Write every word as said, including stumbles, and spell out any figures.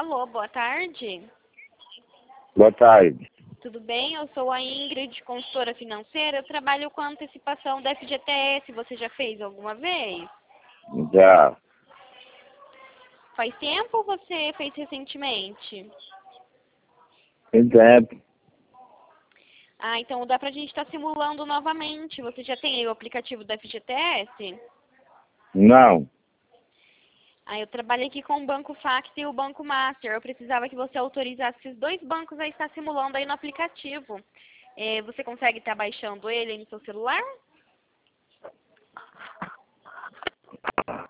Alô, boa tarde. Boa tarde. Tudo bem? Eu sou a Ingrid, consultora financeira. Eu trabalho com antecipação da F G T S. Você já fez alguma vez? Já. Faz tempo ou você fez recentemente? Tem tempo. Ah, então dá pra gente estar simulando novamente. Você já tem aí o aplicativo da F G T S? Não. Ah, eu trabalho aqui com o Banco Fax e o Banco Master. Eu precisava que você autorizasse esses dois bancos a estar simulando aí no aplicativo. É, você consegue estar baixando ele aí no seu celular?